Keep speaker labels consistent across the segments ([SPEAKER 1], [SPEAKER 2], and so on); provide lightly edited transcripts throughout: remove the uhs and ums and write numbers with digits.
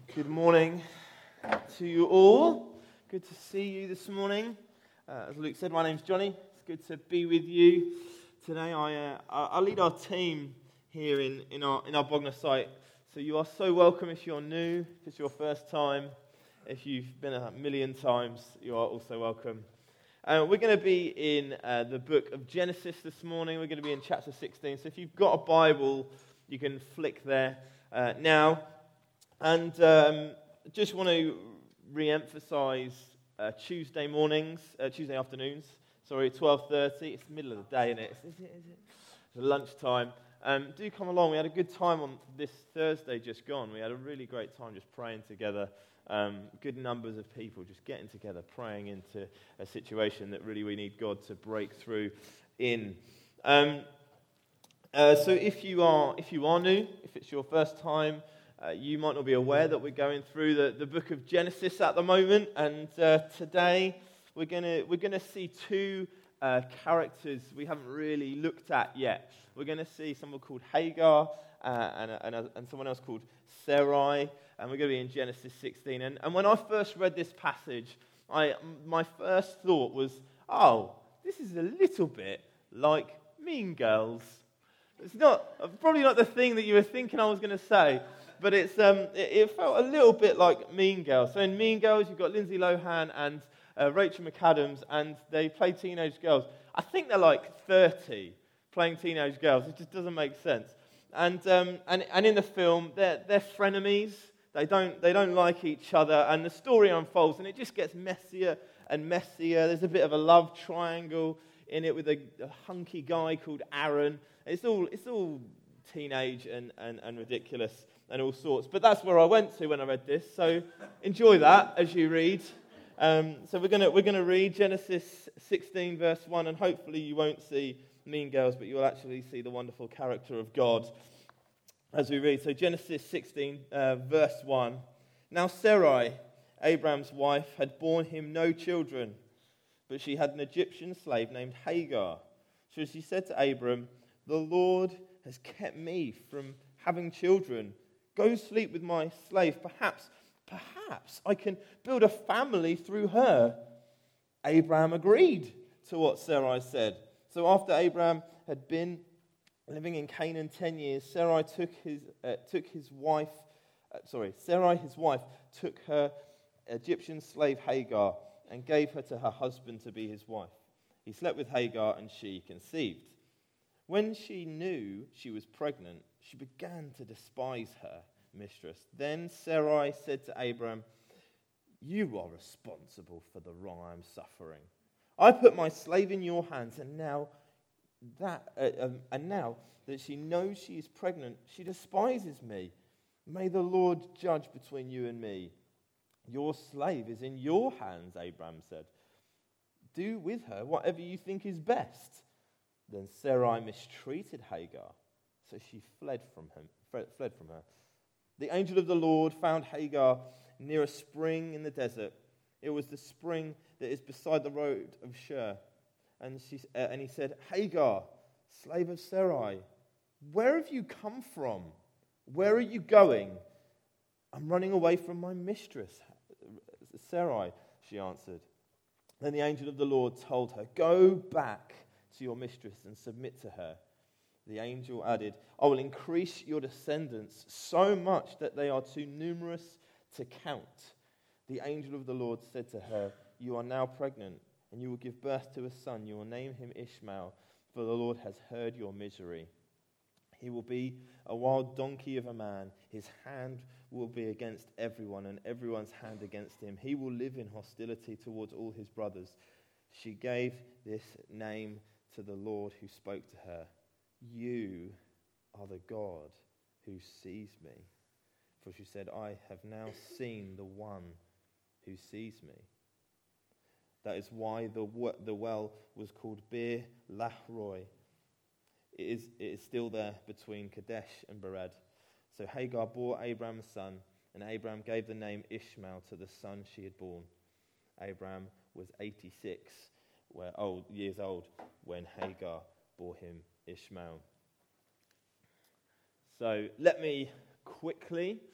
[SPEAKER 1] Good morning to you all. Good to see you this morning. As Luke said, my name's Johnny. It's good to be with you today. I lead our team here in our Bognor site. So you are so welcome if you're new, if it's your first time. If you've been a million times, you are also welcome. We're going to be in the book of Genesis this morning. We're going to be in chapter 16. So if you've got a Bible, you can flick there now. And just want to re-emphasize Tuesday afternoons. Sorry, 12:30. It's the middle of the day, isn't it? Is it? It's lunchtime. Do come along. We had a good time on this Thursday just gone. We had a really great time just praying together. Good numbers of people just getting together, praying into a situation that really we need God to break through in. So if you are new, if it's your first time, you might not be aware that we're going through the book of Genesis at the moment, and today we're gonna see two characters we haven't really looked at yet. We're going to see someone called Hagar and someone else called Sarai, and we're going to be in Genesis 16. And when I first read this passage, my first thought was, oh, this is a little bit like Mean Girls. It's probably not the thing that you were thinking I was going to say. But it felt a little bit like Mean Girls. So in Mean Girls, you've got Lindsay Lohan and Rachel McAdams, and they play teenage girls. I think they're like 30 playing teenage girls. It just doesn't make sense. And in the film, they're frenemies. They don't like each other, and the story unfolds, and it just gets messier and messier. There's a bit of a love triangle in it with a hunky guy called Aaron. It's all teenage and ridiculous and all sorts. But that's where I went to when I read this. So enjoy that as you read. So we're gonna read Genesis 16 verse 1, and hopefully you won't see Mean Girls, but you'll actually see the wonderful character of God as we read. So Genesis 16 verse 1. Now Sarai, Abraham's wife, had borne him no children, but she had an Egyptian slave named Hagar. So she said to Abram, "The Lord has kept me from having children. Go sleep with my slave. Perhaps I can build a family through her." Abraham agreed to what Sarai said. So after Abraham had been living in Canaan 10 years, Sarai, his wife, took her Egyptian slave Hagar and gave her to her husband to be his wife. He slept with Hagar and she conceived. When she knew she was pregnant, she began to despise her mistress. Then Sarai said to Abram, "You are responsible for the wrong I am suffering. I put my slave in your hands, and now that she knows she is pregnant, she despises me. May the Lord judge between you and me." "Your slave is in your hands," Abram said. "Do with her whatever you think is best." Then Sarai mistreated Hagar, so she fled from her. The angel of the Lord found Hagar near a spring in the desert. It was the spring that is beside the road of Shur. And he said, "Hagar, slave of Sarai, where have you come from? Where are you going?" "I'm running away from my mistress, Sarai," she answered. Then the angel of the Lord told her, "Go back to your mistress and submit to her." The angel added, "I will increase your descendants so much that they are too numerous to count." The angel of the Lord said to her, "You are now pregnant, and you will give birth to a son. You will name him Ishmael, for the Lord has heard your misery. He will be a wild donkey of a man. His hand will be against everyone, and everyone's hand against him. He will live in hostility towards all his brothers." She gave this name to the Lord who spoke to her, "You are the God who sees me." For she said, "I have now seen the one who sees me." That is why the well was called Bir Lahroi. It is still there between Kadesh and Bered. So Hagar bore Abraham a son, and Abraham gave the name Ishmael to the son she had born. Abraham was 86 years old when Hagar bore him Ishmael. So let me quickly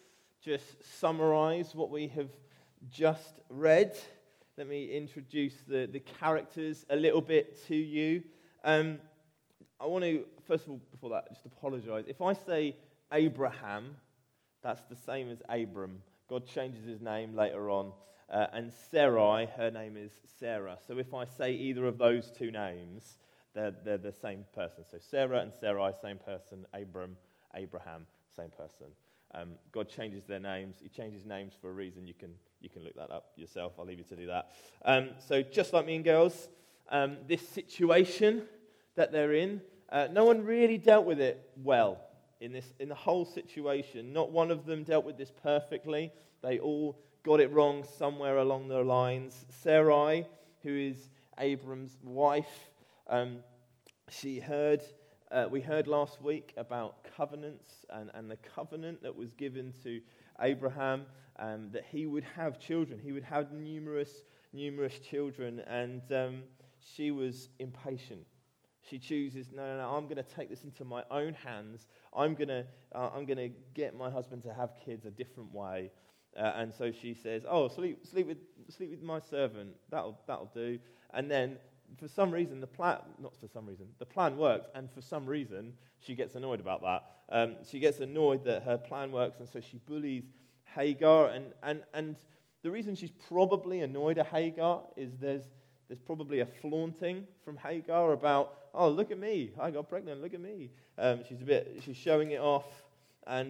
[SPEAKER 1] just summarize what we have just read. Let me introduce the characters a little bit to you. I want to, first of all, before that, just apologize. If I say Abraham, that's the same as Abram. God changes his name later on. And Sarai, her name is Sarah. So if I say either of those two names, they're the same person. So Sarah and Sarai, same person. Abraham, same person. God changes their names. He changes names for a reason. You can look that up yourself. I'll leave you to do that. So just like me and girls, this situation that they're in, no one really dealt with it well in the whole situation. Not one of them dealt with this perfectly. They all got it wrong somewhere along their lines. Sarai, who is Abram's wife, we heard last week about covenants and the covenant that was given to Abraham, that he would have children. He would have numerous children, and she was impatient. She chooses, no, I'm going to take this into my own hands. I'm going to get my husband to have kids a different way. And so she says, "Oh, sleep with my servant. That'll do." And then, for some reason, the plan works. And for some reason, she gets annoyed about that. She gets annoyed that her plan works, and so she bullies Hagar. And the reason she's probably annoyed at Hagar is there's probably a flaunting from Hagar about, "Oh, look at me! I got pregnant. Look at me." She's showing it off, and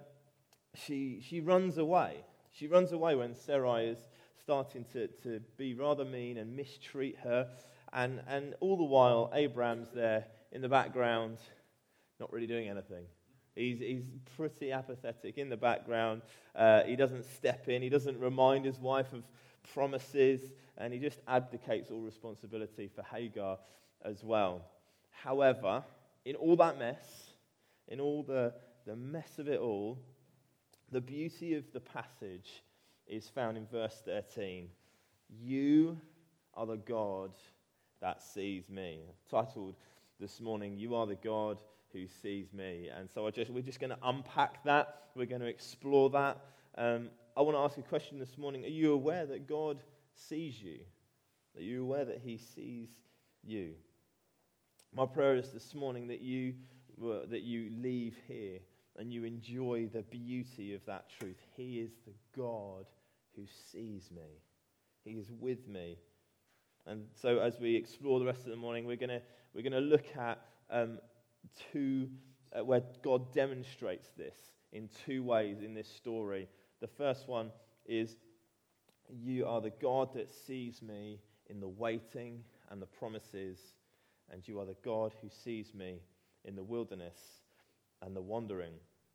[SPEAKER 1] she runs away. She runs away when Sarai is starting to be rather mean and mistreat her, and all the while Abraham's there in the background, not really doing anything. He's pretty apathetic in the background. He doesn't step in. He doesn't remind his wife of promises, and he just abdicates all responsibility for Hagar as well. However, in all that mess, in all the mess of it all, the beauty of the passage is found in verse 13. "You are the God that sees me." Titled this morning, "You are the God who sees me." And so we're just going to unpack that. We're going to explore that. I want to ask a question this morning. Are you aware that God sees you? Are you aware that he sees you? My prayer is this morning that you leave here and you enjoy the beauty of that truth. He is the God who sees me. He is with me. And so as we explore the rest of the morning, we're going to look at where God demonstrates this in two ways in this story. The first one is, "You are the God that sees me in the waiting and the promises, and you are the God who sees me in the wilderness and the wandering."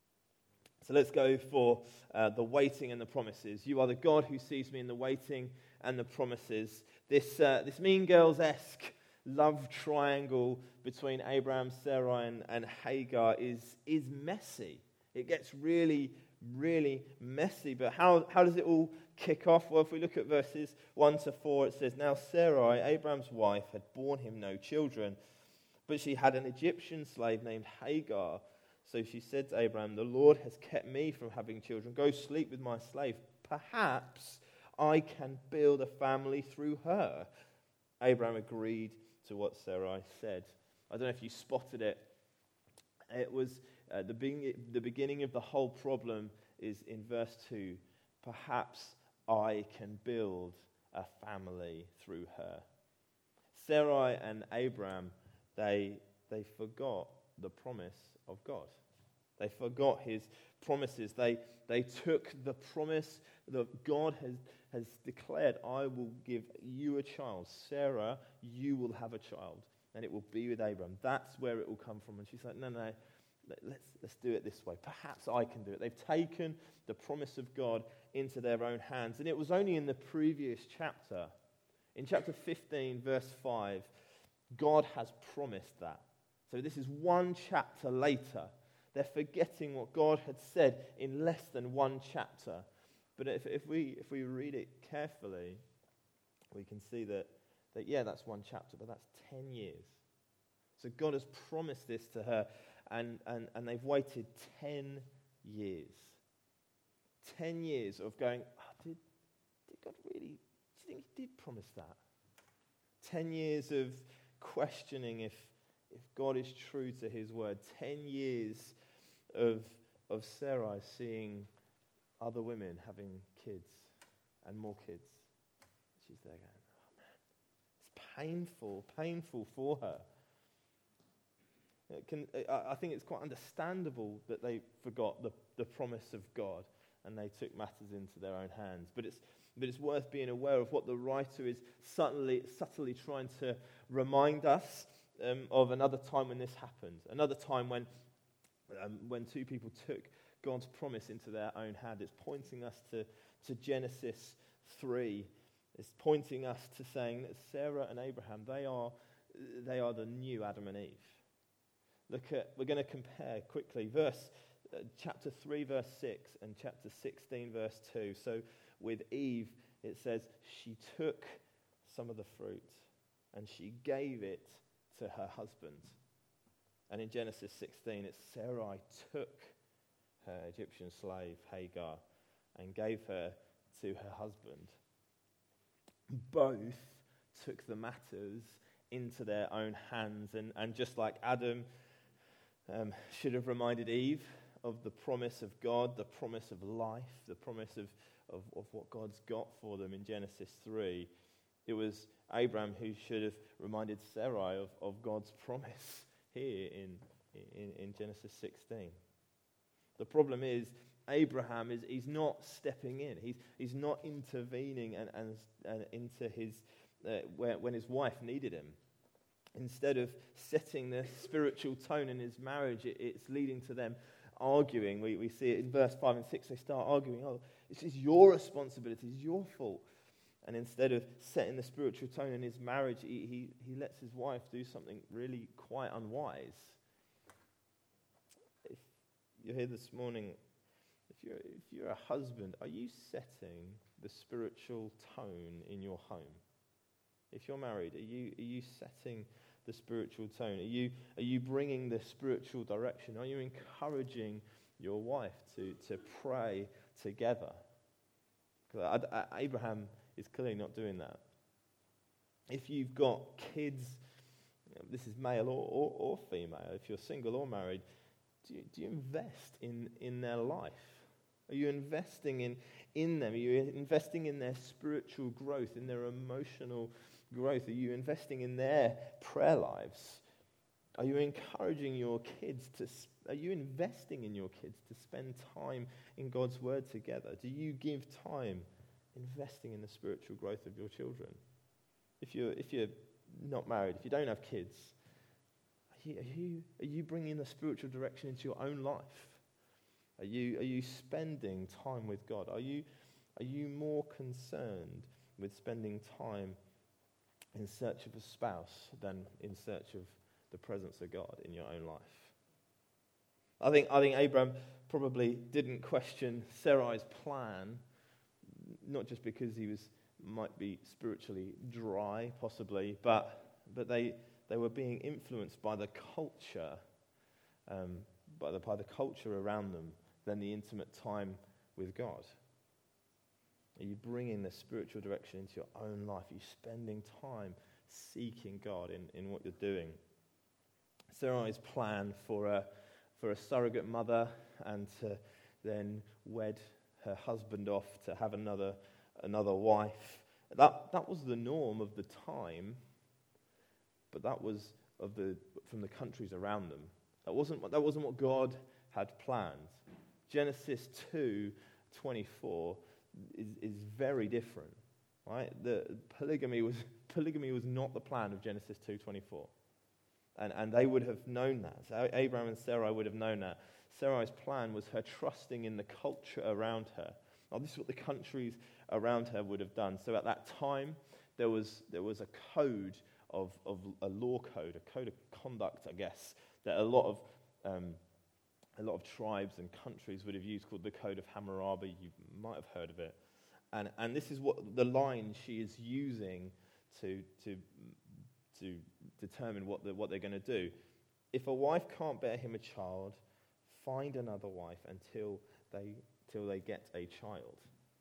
[SPEAKER 1] So let's go for the waiting and the promises. "You are the God who sees me in the waiting and the promises." This Mean Girls-esque love triangle between Abraham, Sarai, and Hagar is messy. It gets really, really messy. But how does it all kick off? Well, if we look at verses 1 to 4, it says, "Now Sarai, Abraham's wife, had borne him no children, but she had an Egyptian slave named Hagar. So she said to Abraham, 'The Lord has kept me from having children. Go sleep with my slave. Perhaps I can build a family through her.' Abraham agreed to what Sarai said." I don't know if you spotted it. It was the beginning of the whole problem is in verse 2. "Perhaps I can build a family through her." Sarai and Abraham, they forgot the promise of God. They forgot his promises. They took the promise that God has declared, "I will give you a child. Sarah, you will have a child, and it will be with Abraham." That's where it will come from. And she's like, no, let's do it this way. Perhaps I can do it. They've taken the promise of God into their own hands. And it was only in the previous chapter, in chapter 15, verse 5, God has promised that. So this is one chapter later. They're forgetting what God had said in less than one chapter. But if we read it carefully, we can see that that's one chapter, but that's 10 years. So God has promised this to her, and they've waited 10 years. 10 years of going, did God really, do you think he did promise that? 10 years of questioning if God is true to his word. 10 years of Sarai seeing other women having kids and more kids. She's there going, oh man, it's painful for her. I think it's quite understandable that they forgot the promise of God and they took matters into their own hands. But it's worth being aware of what the writer is subtly trying to remind us of another time when this happened. Another time when two people took God's promise into their own hand. It's pointing us to Genesis 3. It's pointing us to saying that Sarah and Abraham, they are the new Adam and Eve. We're going to compare quickly chapter 3 verse 6 and chapter 16 verse 2. So with Eve, it says, she took some of the fruit and she gave it to her husband. And in Genesis 16, it's Sarai took her Egyptian slave, Hagar, and gave her to her husband. Both took the matters into their own hands. And just like Adam should have reminded Eve of the promise of God, the promise of life, the promise of what God's got for them in Genesis 3, it was Abraham who should have reminded Sarai of God's promise here in Genesis 16. The problem is, Abraham he's not stepping in. He's not intervening and into his when his wife needed him. Instead of setting the spiritual tone in his marriage, it's leading to them arguing. We see it in verse 5 and 6. They start arguing. Oh, this is your responsibility. It's your fault. And instead of setting the spiritual tone in his marriage, he lets his wife do something really quite unwise. If you're here this morning, if you're a husband, are you setting the spiritual tone in your home? If you're married, are you setting the spiritual tone? Are you bringing the spiritual direction? Are you encouraging your wife to pray together? Abraham is clearly not doing that. If you've got kids, this is male or female, if you're single or married, do you invest in their life? Are you investing in them? Are you investing in their spiritual growth, in their emotional growth? Are you investing in their prayer lives? Are you encouraging your kids are you investing in your kids to spend time in God's word together? Do you give time investing in the spiritual growth of your children? If you're not married, if you don't have kids, are you bringing the spiritual direction into your own life? Are you spending time with God? Are you more concerned with spending time in search of a spouse than in search of the presence of God in your own life? I think Abraham probably didn't question Sarai's plan, not just because he might be spiritually dry, possibly, but they were being influenced by the culture, by the culture around them, than the intimate time with God. Are you bringing the spiritual direction into your own life? Are you spending time seeking God in what you're doing? Sarai's plan for a surrogate mother and to then wed her husband off to have another wife, that was the norm of the time, but that was from the countries around them. That wasn't what God had planned. Genesis 2:24 is very different, right? The polygamy was not the plan of Genesis 2:24, and they would have known that. So Abraham and Sarai would have known that. Sarai's plan was her trusting in the culture around her. Now, this is what the countries around her would have done. So at that time, there was a code of a law code, a code of conduct, I guess, that a lot of tribes and countries would have used, called the Code of Hammurabi. You might have heard of it. And this is what the line she is using to determine what they're going to do. If a wife can't bear him a child, find another wife until they till they get a child.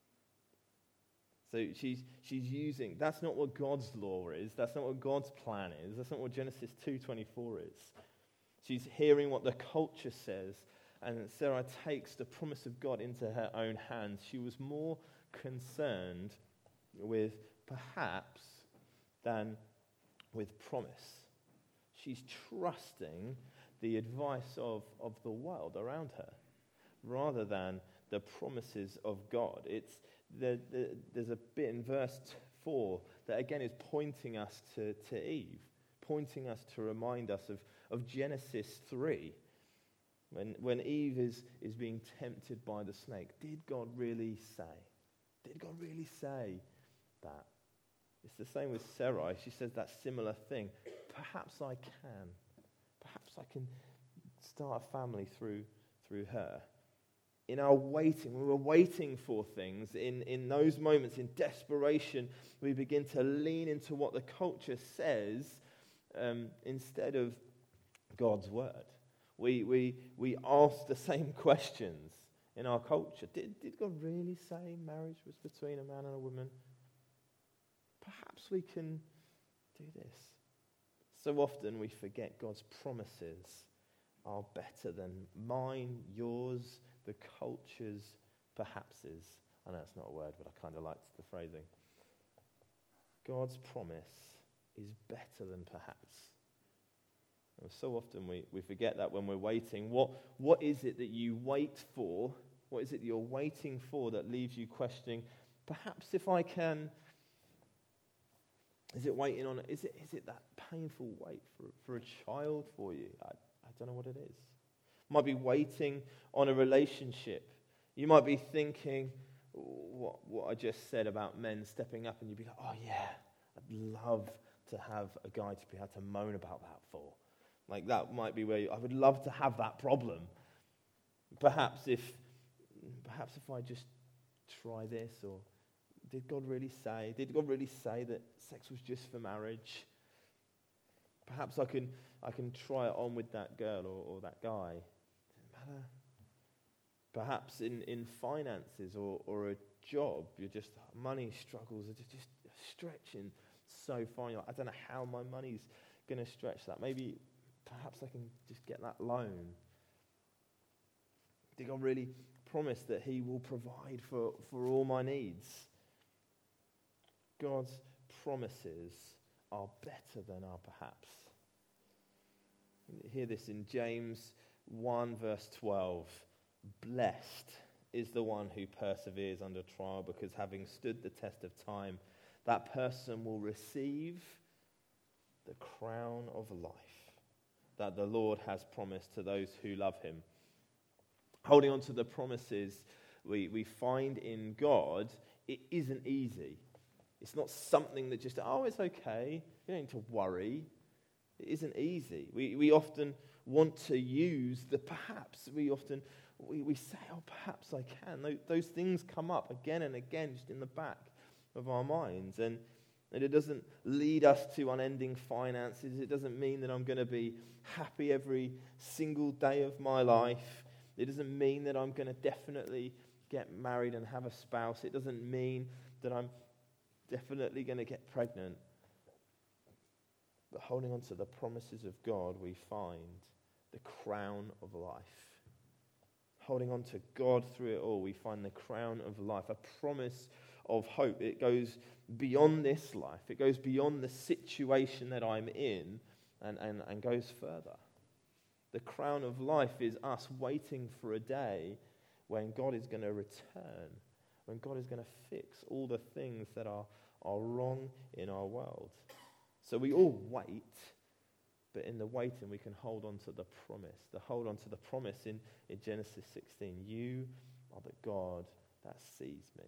[SPEAKER 1] So she's using, that's not what God's law is, that's not what God's plan is, that's not what Genesis 2:24 is. She's hearing what the culture says, and Sarah takes the promise of God into her own hands. She was more concerned with perhaps than with promise. She's trusting the advice of the world around her rather than the promises of God. There's a bit in verse 4 that again is pointing us to Eve, pointing us to remind us of Genesis 3. When Eve is being tempted by the snake, did God really say? Did God really say that? It's the same with Sarai. She says that similar thing. Perhaps I can. Perhaps I can start a family through her. In our waiting, when we're waiting for things, in those moments, in desperation, we begin to lean into what the culture says instead of God's word. We ask the same questions in our culture. Did God really say marriage was between a man and a woman? Perhaps we can do this. So often we forget God's promises are better than mine, yours, the culture's perhapses. I know it's not a word, but I kind of liked the phrasing. God's promise is better than perhaps. And so often we forget that when we're waiting. What is it that you wait for? What is it that you're waiting for that leaves you questioning, perhaps if I can... Is it waiting on? Is it that painful wait for a child for you? I don't know what it is. Might be waiting on a relationship. You might be thinking what I just said about men stepping up, and you'd be like, oh yeah, I'd love to have a guy to be able to moan about that for. Like that might be where I would love to have that problem. Perhaps if I just try this, or did God really say that sex was just for marriage? Perhaps I can try it on with that girl or that guy. Doesn't matter. Perhaps in finances or a job, you're just money struggles are just stretching so far. You're like, I don't know how my money's going to stretch that. Perhaps I can just get that loan. Did God really promise that He will provide for all my needs? God's promises are better than our perhaps. You hear this in James 1 verse 12. Blessed is the one who perseveres under trial, because having stood the test of time, that person will receive the crown of life that the Lord has promised to those who love Him. Holding on to the promises we find in God, it isn't easy. It's not something that just, it's okay, you don't need to worry. It isn't easy. We often want to use the perhaps. We say, perhaps I can. Those things come up again and again just in the back of our minds. And it doesn't lead us to unending finances. It doesn't mean that I'm going to be happy every single day of my life. It doesn't mean that I'm going to definitely get married and have a spouse. It doesn't mean that I'm definitely going to get pregnant. But holding on to the promises of God, we find the crown of life. Holding on to God through it all, we find the crown of life, a promise of hope. It goes beyond this life. It goes beyond the situation that I'm in and goes further. The crown of life is us waiting for a day when God is going to return, when God is going to fix all the things that are wrong in our world. So we all wait, but in the waiting we can hold on to the promise. Hold on to the promise in Genesis 16. You are the God that sees me.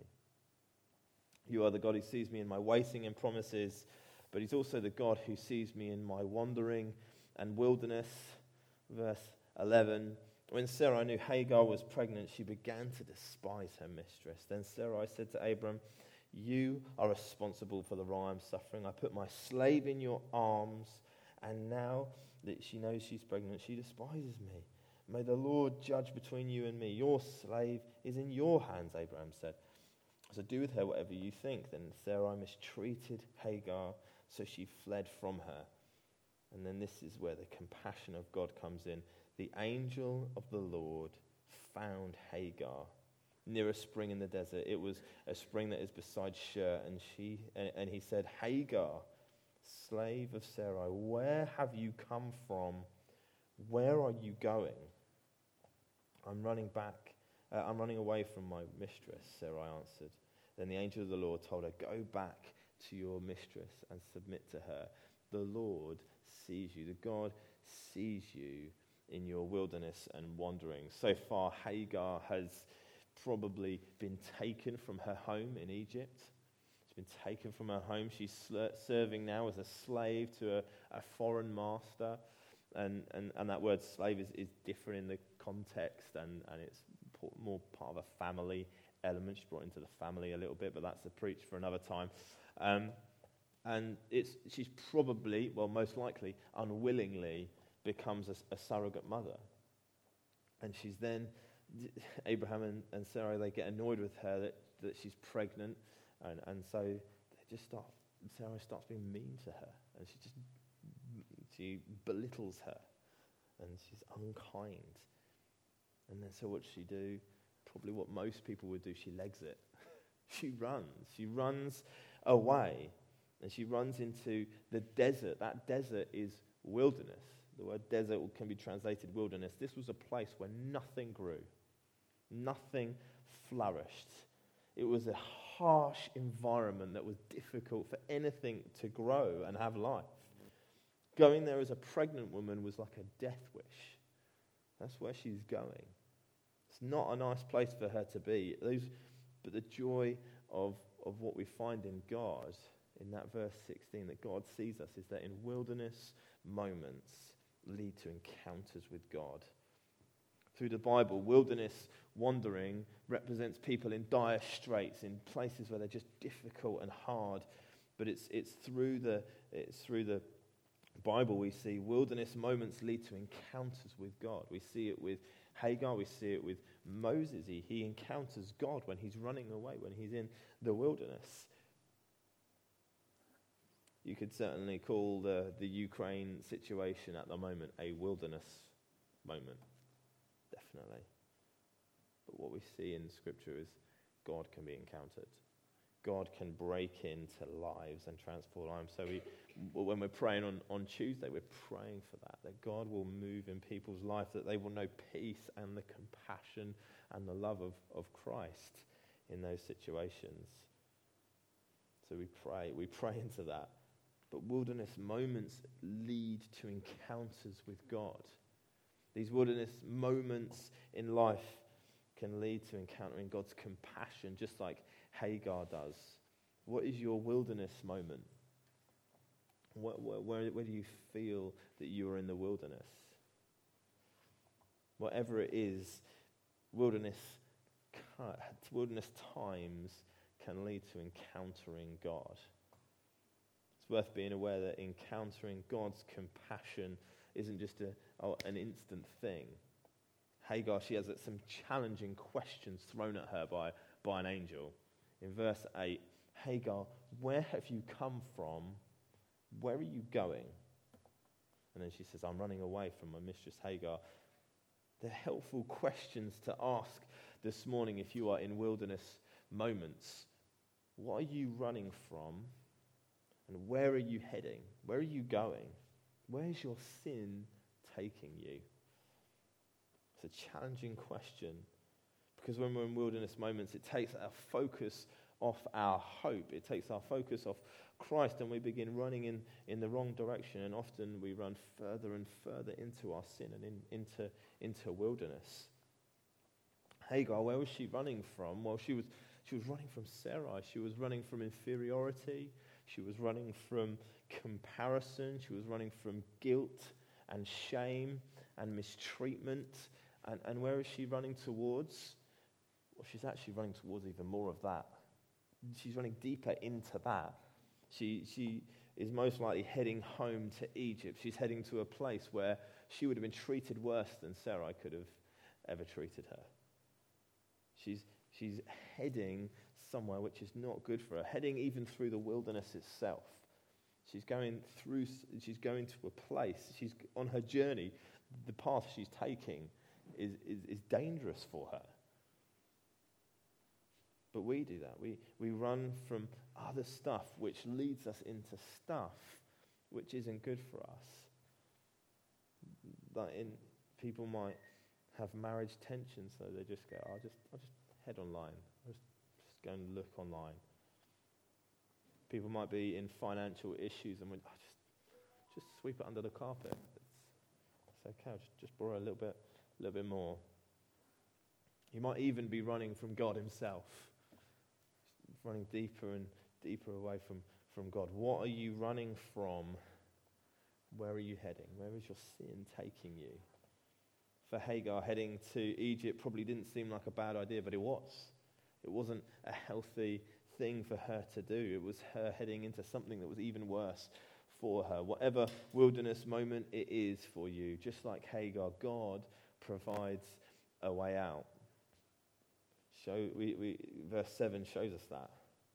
[SPEAKER 1] You are the God who sees me in my waiting and promises, but He's also the God who sees me in my wandering and wilderness. Verse 11, when Sarai knew Hagar was pregnant, she began to despise her mistress. Then Sarai said to Abram, you are responsible for the wrong I'm suffering. I put my slave in your arms, and now that she knows she's pregnant, she despises me. May the Lord judge between you and me. Your slave is in your hands, Abraham said. So do with her whatever you think. Then Sarai mistreated Hagar, so she fled from her. And then this is where the compassion of God comes in. The angel of the Lord found Hagar near a spring in the desert. It was a spring that is beside Shur. And he said, Hagar, slave of Sarai, where have you come from? Where are you going? I'm running away from my mistress, Sarai answered. Then the angel of the Lord told her, go back to your mistress and submit to her. The Lord sees you. The God sees you in your wilderness and wandering. So far, Hagar has probably been taken from her home in Egypt. She's been taken from her home. She's serving now as a slave to a foreign master. And that word slave is different in the context, and it's more part of a family element. She's brought into the family a little bit, but that's a preach for another time. And she's probably, well, most likely, unwillingly becomes a surrogate mother. And she's then, Abraham and Sarah, they get annoyed with her that she's pregnant, and so Sarah starts being mean to her, and she belittles her, and she's unkind. And then so what does she do? Probably what most people would do, she legs it. She runs away, and she runs into the desert. That desert is wilderness. The word desert can be translated wilderness. This was a place where nothing grew, nothing flourished. It was a harsh environment that was difficult for anything to grow and have life. Going there as a pregnant woman was like a death wish. That's where she's going. It's not a nice place for her to be. But the joy of what we find in God, in that verse 16, that God sees us, is that in wilderness moments lead to encounters with God. Through the Bible, wilderness wandering represents people in dire straits, in places where they're just difficult and hard. But it's through the Bible we see wilderness moments lead to encounters with God. We see it with Hagar, we see it with Moses. He encounters God when he's running away, when he's in the wilderness. You could certainly call the Ukraine situation at the moment a wilderness moment. Definitely. But what we see in Scripture is God can be encountered. God can break into lives and transform lives. So when we're praying on Tuesday, we're praying for that God will move in people's life, that they will know peace and the compassion and the love of Christ in those situations. So we pray into that. But wilderness moments lead to encounters with God. These wilderness moments in life can lead to encountering God's compassion, just like Hagar does. What is your wilderness moment? Where do you feel that you are in the wilderness? Whatever it is, wilderness times can lead to encountering God. It's worth being aware that encountering God's compassion isn't just an instant thing. Hagar, she has some challenging questions thrown at her by an angel. In verse 8, Hagar, where have you come from? Where are you going? And then she says, I'm running away from my mistress Hagar. They're helpful questions to ask this morning if you are in wilderness moments. What are you running from? And where are you heading? Where are you going? Where's your sin taking you? It's a challenging question, because when we're in wilderness moments, it takes our focus off our hope. It takes our focus off Christ, and we begin running in the wrong direction, and often we run further and further into our sin and into wilderness. Hagar, where was she running from? Well, she was running from Sarai. She was running from inferiority. She was running from comparison. She was running from guilt and shame and mistreatment. And where is she running towards? Well, she's actually running towards even more of that. She's running deeper into that. She is most likely heading home to Egypt. She's heading to a place where she would have been treated worse than Sarai could have ever treated her. She's heading somewhere which is not good for her, heading even through the wilderness itself. She's going to a place, she's on her journey, the path she's taking is dangerous for her. But we do that. We run from other stuff which leads us into stuff which isn't good for us. People might have marriage tension, so they just go, I'll just head online. I'll just go and look online. People might be in financial issues and just sweep it under the carpet. It's okay. I'll just borrow a little bit more. You might even be running from God himself, running deeper and deeper away from God. What are you running from? Where are you heading? Where is your sin taking you? For Hagar, heading to Egypt probably didn't seem like a bad idea, but it was. It wasn't a healthy thing for her to do. It was her heading into something that was even worse for her. Whatever wilderness moment it is for you, just like Hagar, God provides a way out. Verse 7 shows us that.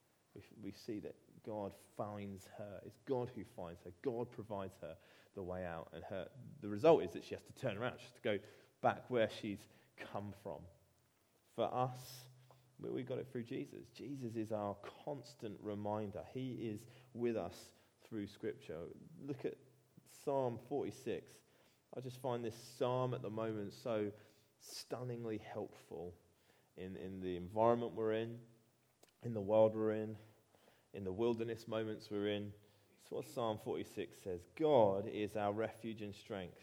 [SPEAKER 1] We see that God finds her. It's God who finds her. God provides her the way out. And the result is that she has to turn around. She has to go back where she's come from. For us, we got it through Jesus. Jesus is our constant reminder. He is with us through Scripture. Look at Psalm 46. I just find this psalm at the moment so stunningly helpful in the environment we're in the world we're in the wilderness moments we're in. That's what Psalm 46 says. God is our refuge and strength,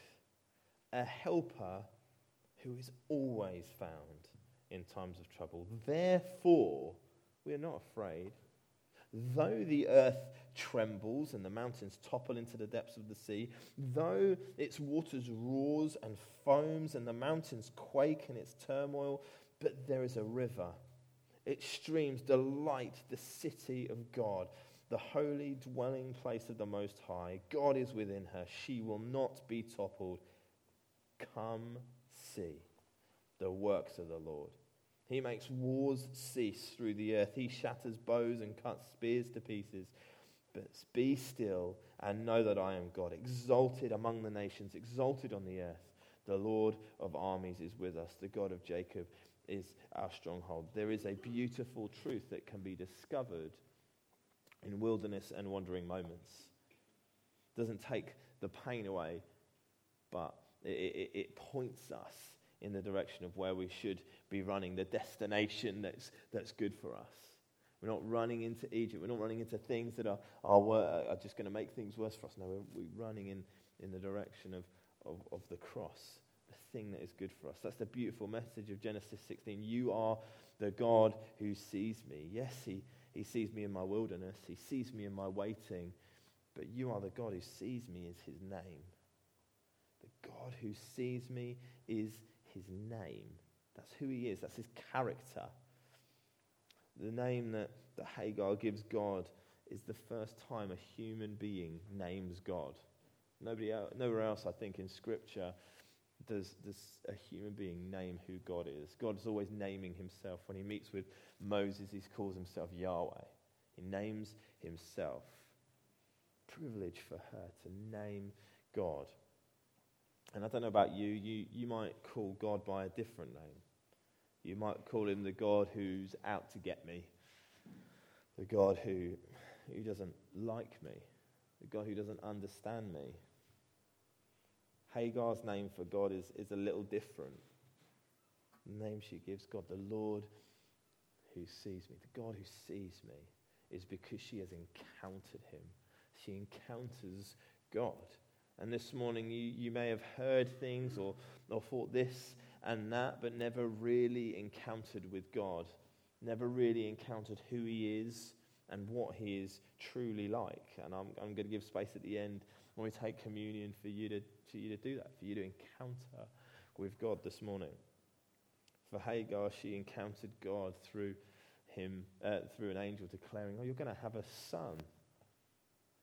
[SPEAKER 1] a helper who is always found in times of trouble. Therefore, we are not afraid. Though the earth trembles and the mountains topple into the depths of the sea, though its waters roars and foams and the mountains quake in its turmoil, but there is a river. Its streams delight the city of God, the holy dwelling place of the Most High. God is within her. She will not be toppled. Come see the works of the Lord. He makes wars cease through the earth. He shatters bows and cuts spears to pieces. But be still and know that I am God, exalted among the nations, exalted on the earth. The Lord of armies is with us. The God of Jacob is our stronghold. There is a beautiful truth that can be discovered in wilderness and wandering moments. It doesn't take the pain away, but it points us in the direction of where we should be running, the destination that's good for us. We're not running into Egypt. We're not running into things that are just going to make things worse for us. No, we're running in the direction of the cross, the thing that is good for us. That's the beautiful message of Genesis 16. You are the God who sees me. Yes, he sees me in my wilderness. He sees me in my waiting. But you are the God who sees me is his name. The God who sees me is his name. That's who he is. That's his character. The name that Hagar gives God is the first time a human being names God. Nowhere else, I think, in Scripture does a human being name who God is. God is always naming himself. When he meets with Moses, he calls himself Yahweh. He names himself. Privilege for her to name God. And I don't know about you, you might call God by a different name. You might call him the God who's out to get me, the God who doesn't like me, the God who doesn't understand me. Hagar's name for God is a little different. The name she gives God, the Lord who sees me, the God who sees me, is because she has encountered him. She encounters God. And this morning you may have heard things or thought this and that, but never really encountered with God. Never really encountered who he is and what he is truly like. And I'm going to give space at the end when we take communion for you to do that, for you to encounter with God this morning. For Hagar, she encountered God through an angel declaring, "Oh, you're going to have a son.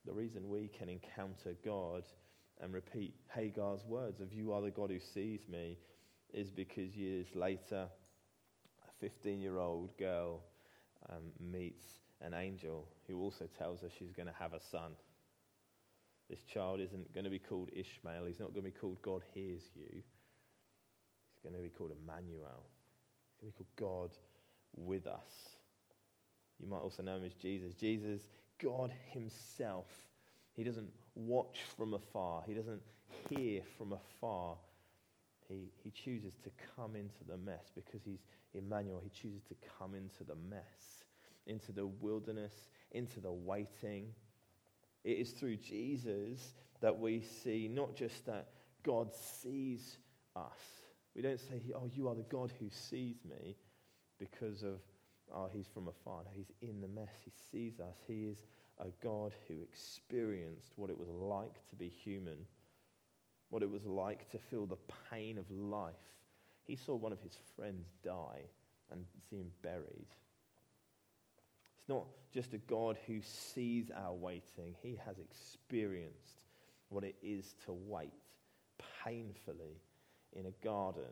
[SPEAKER 1] The reason we can encounter God and repeat Hagar's words of "You are the God who sees me" is because years later, a 15-year-old girl meets an angel who also tells her she's going to have a son. This child isn't going to be called Ishmael. He's not going to be called God hears you. He's going to be called Emmanuel. He's going to be called God with us. You might also know him as Jesus. Jesus, God himself. He doesn't watch from afar. He doesn't hear from afar. He chooses to come into the mess because he's Emmanuel. He chooses to come into the mess, into the wilderness, into the waiting. It is through Jesus that we see not just that God sees us. We don't say, "Oh, you are the God who sees me," because of, "Oh, he's from afar." No, he's in the mess. He sees us. He is a God who experienced what it was like to be human, what it was like to feel the pain of life. He saw one of his friends die and see him buried. It's not just a God who sees our waiting. He has experienced what it is to wait painfully in a garden,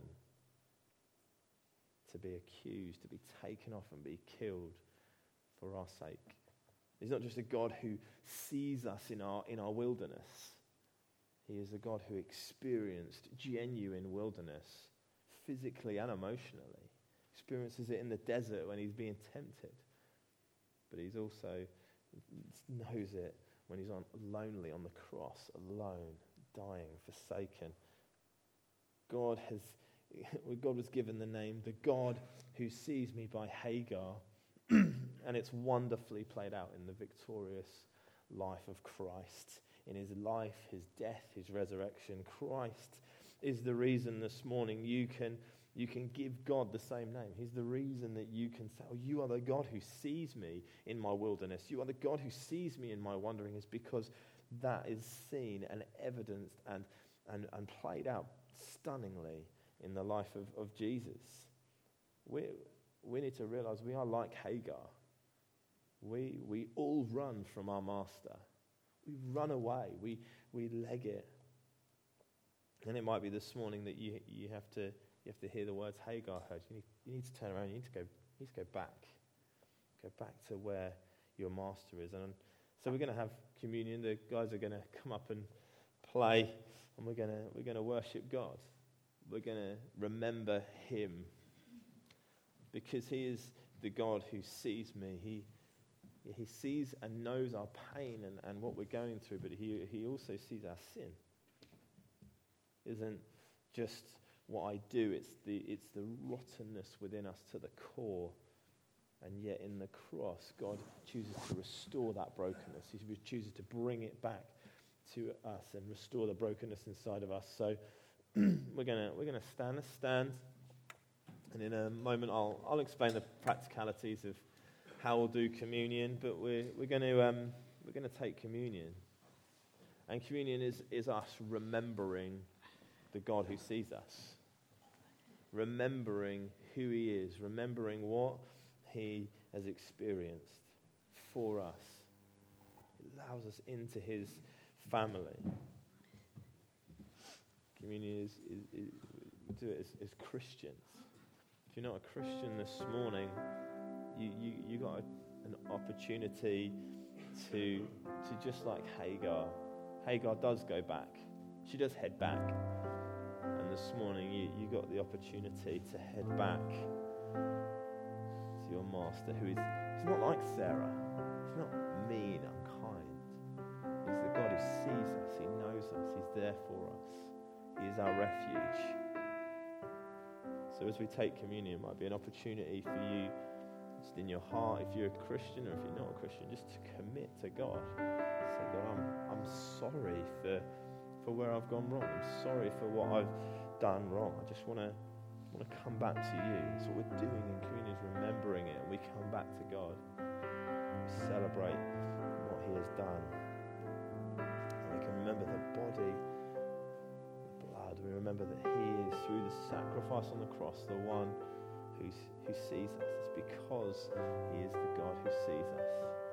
[SPEAKER 1] to be accused, to be taken off and be killed for our sake. He's not just a God who sees us in our wilderness. He is a God who experienced genuine wilderness, physically and emotionally. Experiences it in the desert when he's being tempted. But he's also knows it when he's lonely on the cross, alone, dying, forsaken. God was given the name, the God who sees me, by Hagar. And it's wonderfully played out in the victorious life of Christ. In his life, his death, his resurrection. Christ is the reason this morning you can give God the same name. He's the reason that you can say, "Oh, you are the God who sees me in my wilderness. You are the God who sees me in my wandering," is because that is seen and evidenced and played out stunningly in the life of Jesus. We need to realize we are like Hagar. We all run from our master. We run away. We leg it. And it might be this morning that you have to hear the words Hagar heard. You need to turn around. You need to go back. Go back to where your master is. And so we're going to have communion. The guys are going to come up and play, and we're going to worship God. We're going to remember him, because he is the God who sees me. He sees and knows our pain and what we're going through, but he also sees our sin. It isn't just what I do, it's the rottenness within us to the core. And yet in the cross, God chooses to restore that brokenness. He chooses to bring it back to us and restore the brokenness inside of us. So we're gonna stand. Let's stand. And in a moment, I'll explain the practicalities of how we'll do communion. But we're going to take communion, and communion is us remembering the God who sees us, remembering who he is, remembering what he has experienced for us. It allows us into his family. Communion we do it as Christians. If you're not a Christian this morning, you got an opportunity to just like Hagar. Hagar does go back. She does head back. And this morning you got the opportunity to head back to your master, who is he's not like Sarah. He's not mean, unkind. He's the God who sees us. He knows us. He's there for us. He is our refuge. So as we take communion, it might be an opportunity for you, just in your heart, if you're a Christian or if you're not a Christian, just to commit to God. Say, God, I'm sorry for where I've gone wrong. I'm sorry for what I've done wrong. I just want to come back to you. That's what we're doing in communion, is remembering it. We come back to God. We celebrate what he has done. And we can remember the body, the blood. We remember that he is, through the sacrifice on the cross, the one who sees us. It's because he is the God who sees us.